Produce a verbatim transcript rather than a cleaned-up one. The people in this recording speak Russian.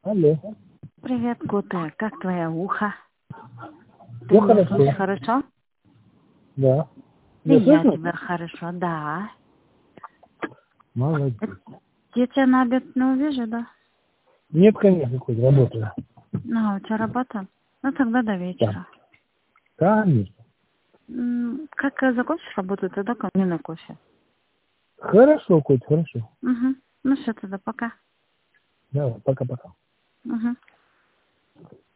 Алло. Привет, Кота. Как твое ухо? Ты Все меня хорошо. слышишь хорошо? Да. И Я я слышно? тебя хорошо, да. Молодец. Я тебя на обед не увижу, да? Нет, конечно, хоть работаю. Ну, у тебя работа? Ну, тогда до Да. вечера. Конечно. М, Как э, закончишь работу, тогда ко мне на кофе. Хорошо, Коть, хорошо. Угу. Ну, все, тогда пока. Давай, пока-пока. Угу.